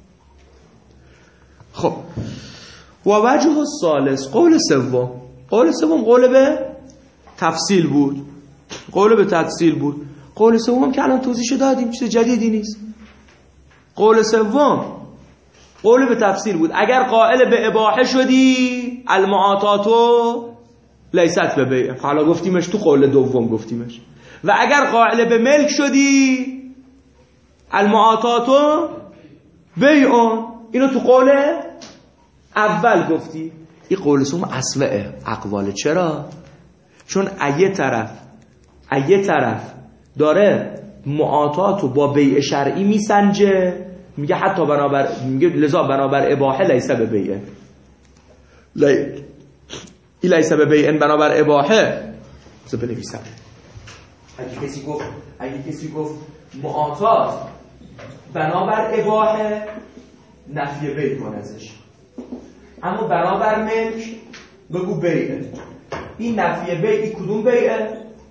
خب و وجه الثالث، قول سوم. قول سوم قول به تفصیل بود، قول به تفصیل بود. قول سوم که الان توضیحش دادیم، چیز جدیدی نیست. قول سوم قول به تفصیل بود. اگر قائل به اباحه شدی المعاطاتو لیست به بیع، حالا گفتیمش تو قول دوم گفتیمش. و اگر قائل به ملک شدی المعاطاتو بیعون، اینو تو قول اول گفتی. این قول سوم اصوعه اقواله. چرا؟ چون ایه طرف ایه طرف داره معاطاتو با بیع شرعی میسنجه، میگه حتی بنابر، میگه لذا بنابر اباحه لیسه به بیعه، لی... ای لیسه به بیعن بنابر اباحه. بذار بنویسم. اگه کسی گفت اگه کسی گفت معاطات بنابر اباحه، نفی بیع کن ازش، اما بنابر ملک بگو بیعه. این نفی بیع کدوم بیعه؟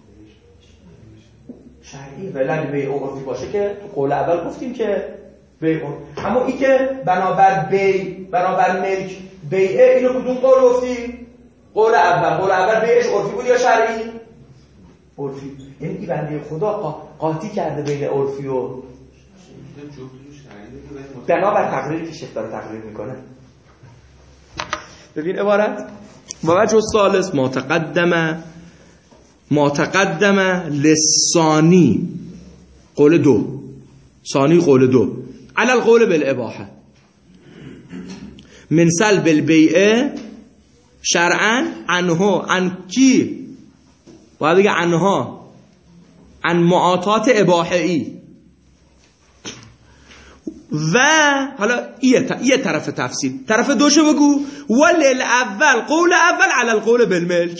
شرعی. ولن بیع عرفی باشه که تو قول اول گفتیم که بیع، اما این که بنابر بیع بنابر ملک بیعه، اینو کدوم قول گفتی؟ قول اول. قول اول بیعش عرفی بود یا شرعی؟ عرفی. یعنی این بنده خدا قاطی کرده بین عرفی و بنابر تقریری که شیخ داره تقریر میکنه. ببین عبارت و وجه الثالث ما تقدم ما تقدم لسانی، قول دو، ثانی قول دو، علی القول بالاباحه من سلب البیع شرعا عنه، عن کی؟ باید بگه عنها، عن معاطات اباحه‌ای. و حالا یه طرف تفصیل، طرف دوشو بگو. ولل اول، قول اول علی القول بالملک،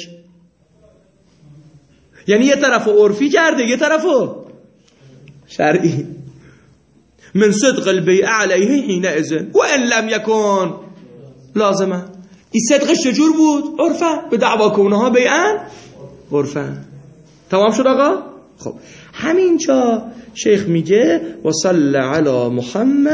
یعنی یه طرف عرفی کرده یه طرف شرعی. من صدق البیع علیه حین اذن و ان لم یکن لازمه. این صدقش چجور بود؟ عرفه. به دعوا کونها بیعن عرفه. تمام شد آقا؟ خب همینجا شیخ میگه و صلی علی محمد